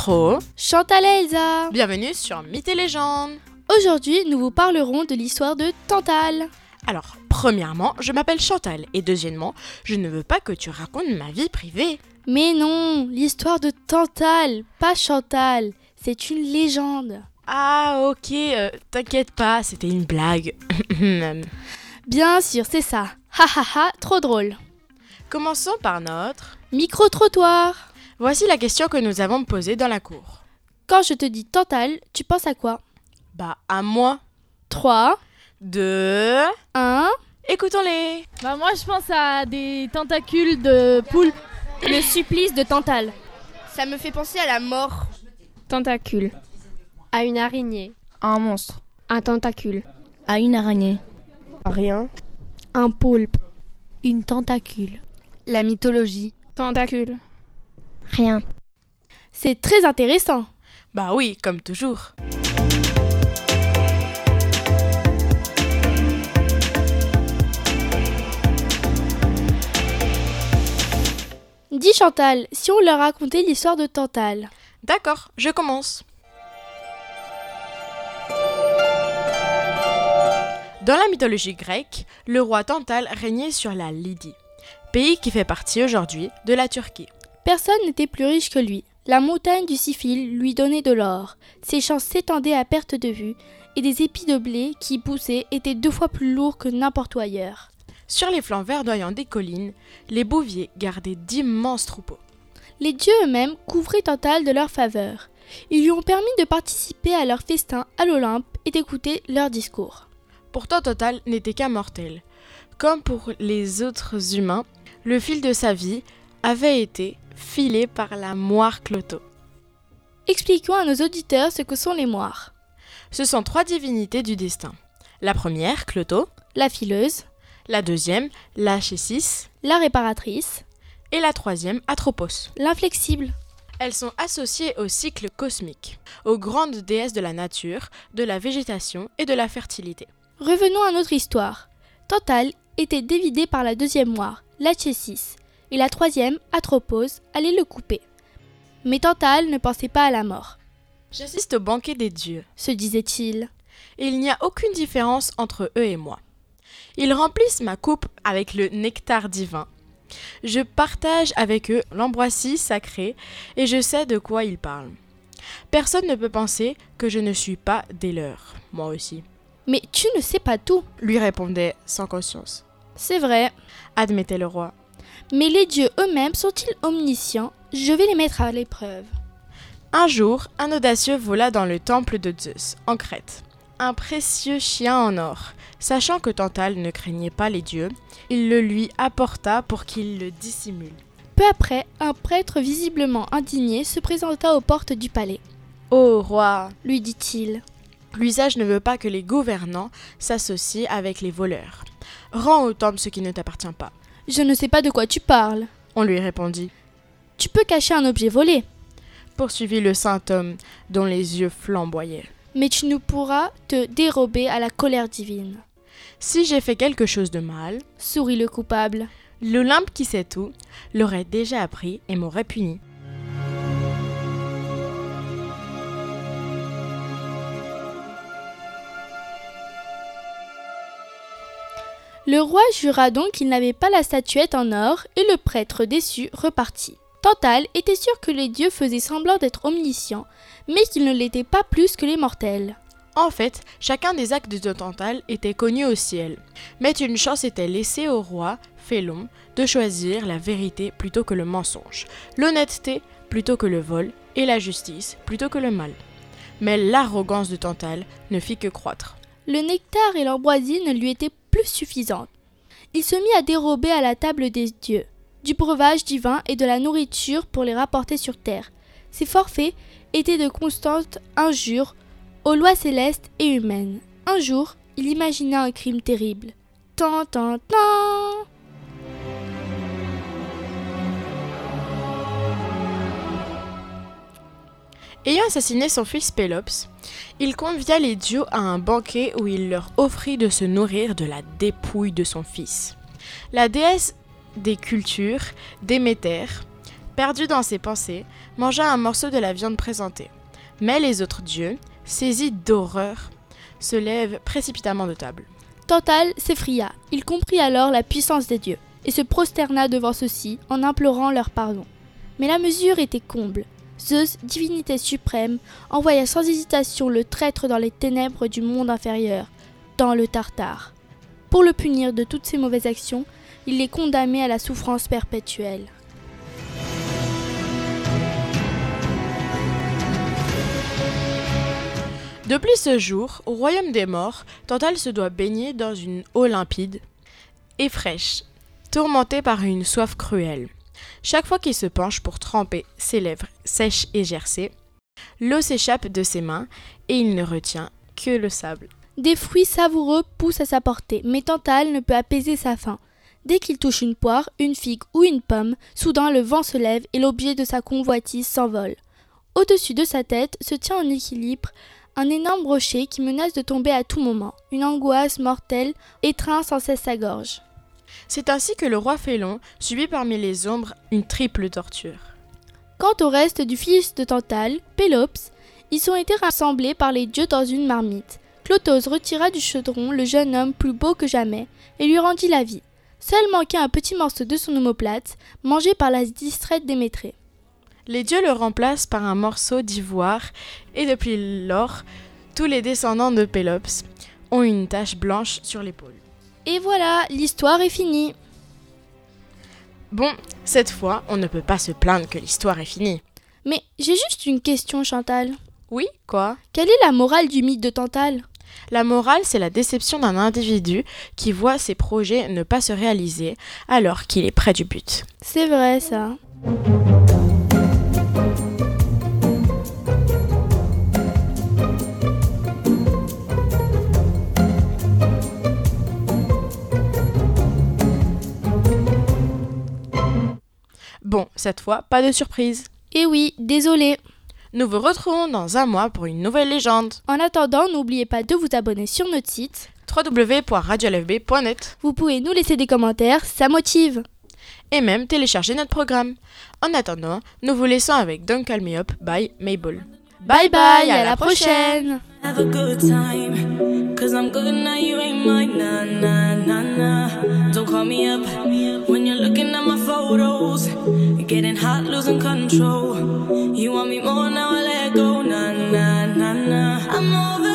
micro, Chantal et Elsa. Bienvenue sur Mythes et légendes. Aujourd'hui, nous vous parlerons de l'histoire de Tantale. Alors, premièrement, je m'appelle Chantal et deuxièmement, je ne veux pas que tu racontes ma vie privée. Mais non, l'histoire de Tantale, pas Chantal. C'est une légende. Ah ok, t'inquiète pas, c'était une blague. Bien sûr, c'est ça. Ha ha ha, trop drôle. Commençons par notre... Micro-trottoir. Voici la question que nous avons posée dans la cour. Quand je te dis Tantale, tu penses à quoi? Bah, à moi. 3, 2... 1... Écoutons-les. Moi je pense à des tentacules de poule. Le supplice de Tantale. Ça me fait penser à la mort. Tentacule. À une araignée. Un monstre. Un tentacule. À une araignée. Rien. Un poulpe. Une tentacule. La mythologie. Tentacule. Rien. C'est très intéressant. Bah oui, comme toujours. Dis Chantal, si on leur racontait l'histoire de Tantale. D'accord, je commence. Dans la mythologie grecque, le roi Tantale régnait sur la Lydie, pays qui fait partie aujourd'hui de la Turquie. Personne n'était plus riche que lui. La montagne du Sifil lui donnait de l'or. Ses champs s'étendaient à perte de vue et des épis de blé qui poussaient étaient 2 fois plus lourds que n'importe où ailleurs. Sur les flancs verdoyants des collines, les bouviers gardaient d'immenses troupeaux. Les dieux eux-mêmes couvraient Tantale de leur faveur. Ils lui ont permis de participer à leur festin à l'Olympe et d'écouter leurs discours. Pourtant Tantale n'était qu'un mortel. Comme pour les autres humains, le fil de sa vie avait été filé par la moire Clotho. Expliquons à nos auditeurs ce que sont les moires. Ce sont 3 divinités du destin. La première, Clotho, La fileuse, la deuxième, la Chésis, la réparatrice, et la troisième, Atropos. l'inflexible. Elles sont associées au cycle cosmique, aux grandes déesses de la nature, de la végétation et de la fertilité. Revenons à notre histoire. Tantale était dévidé par la deuxième moire, la Chésis, et la troisième, Atropos, allait le couper. Mais Tantale ne pensait pas à la mort, J'assiste au banquet des dieux, se disait-il. et il n'y a aucune différence entre eux et moi. Ils remplissent ma coupe avec le nectar divin. Je partage avec eux l'ambroisie sacrée et je sais de quoi ils parlent. Personne ne peut penser que je ne suis pas des leurs, moi aussi. Mais tu ne sais pas tout. Lui répondait sans conscience. C'est vrai. Admettait le roi. Mais les dieux eux-mêmes sont-ils omniscients? Je vais les mettre à l'épreuve. Un jour, un audacieux vola dans le temple de Zeus, en Crète. Un précieux chien en or. Sachant que Tantale ne craignait pas les dieux, il le lui apporta pour qu'il le dissimule. Peu après, un prêtre visiblement indigné se présenta aux portes du palais. « Ô roi, Lui dit-il, l'usage ne veut pas que les gouvernants s'associent avec les voleurs. Rends au temple ce qui ne t'appartient pas. je ne sais pas de quoi tu parles. » On lui répondit. Tu peux cacher un objet volé, Poursuivit le saint homme dont les yeux flamboyaient. mais tu ne pourras te dérober à la colère divine. Si j'ai fait quelque chose de mal, Sourit le coupable. l'Olympe qui sait tout l'aurait déjà appris et m'aurait puni. Le roi jura donc qu'il n'avait pas la statuette en or et le prêtre déçu repartit. Tantale était sûr que les dieux faisaient semblant d'être omniscients, mais qu'ils ne l'étaient pas plus que les mortels. En fait, chacun des actes de Tantale était connu au ciel, mais une chance était laissée au roi, Félon, de choisir la vérité plutôt que le mensonge, l'honnêteté plutôt que le vol, et la justice plutôt que le mal. Mais l'arrogance de Tantale ne fit que croître. Le nectar et l'ambroisie ne lui étaient plus suffisantes. Il se mit à dérober à la table des dieux du breuvage divin et de la nourriture pour les rapporter sur terre. Ses forfaits étaient de constantes injures aux lois célestes et humaines. Un jour, il imagina un crime terrible. Tan tan tan. Ayant assassiné son fils Pélops, il convia les dieux à un banquet où il leur offrit de se nourrir de la dépouille de son fils. La déesse des cultures, Déméter, perdu dans ses pensées, mangea un morceau de la viande présentée. Mais les autres dieux, saisis d'horreur, se lèvent précipitamment de table. Tantale s'effria. Il comprit alors la puissance des dieux et se prosterna devant ceux-ci en implorant leur pardon. Mais la mesure était comble. Zeus, divinité suprême, envoya sans hésitation le traître dans les ténèbres du monde inférieur, dans le Tartare. Pour le punir de toutes ses mauvaises actions, il les condamnait à la souffrance perpétuelle. Depuis ce jour, au royaume des morts, Tantale se doit baigner dans une eau limpide et fraîche, tourmenté par une soif cruelle. Chaque fois qu'il se penche pour tremper ses lèvres sèches et gercées, l'eau s'échappe de ses mains et il ne retient que le sable. Des fruits savoureux poussent à sa portée, mais Tantale ne peut apaiser sa faim. Dès qu'il touche une poire, une figue ou une pomme, soudain le vent se lève et l'objet de sa convoitise s'envole. Au-dessus de sa tête se tient en équilibre un énorme rocher qui menace de tomber à tout moment. Une angoisse mortelle étreint sans cesse sa gorge. C'est ainsi que le roi Félon subit parmi les ombres une triple torture. Quant au reste du fils de Tantale, Pélops, ils ont été rassemblés par les dieux dans une marmite. Clotho retira du chaudron le jeune homme plus beau que jamais et lui rendit la vie. Seul manquait un petit morceau de son omoplate, mangé par la distraite Démétrée. Les dieux le remplacent par un morceau d'ivoire et depuis lors, tous les descendants de Pélops ont une tache blanche sur l'épaule. Et voilà, l'histoire est finie. Bon, cette fois, on ne peut pas se plaindre que l'histoire est finie. Mais j'ai juste une question, Chantal. Oui, quoi ? Quelle est la morale du mythe de Tantale ? La morale, c'est la déception d'un individu qui voit ses projets ne pas se réaliser alors qu'il est près du but. C'est vrai, ça. Bon, cette fois, pas de surprise. Eh oui, désolé. Nous vous retrouvons dans un mois pour une nouvelle légende. En attendant, n'oubliez pas de vous abonner sur notre site www.radiolfb.net. Vous pouvez nous laisser des commentaires, ça motive. Et même télécharger notre programme. En attendant, nous vous laissons avec Don't Call Me Up by Mabel. Bye bye, à la prochaine. Have a good time, 'cause I'm good now, you ain't mine, nah, nah, nah, nah. Don't call me up, when you're looking at my photos, getting hot, losing control. You want me more, now I let go, nah, nah, nah, nah. I'm over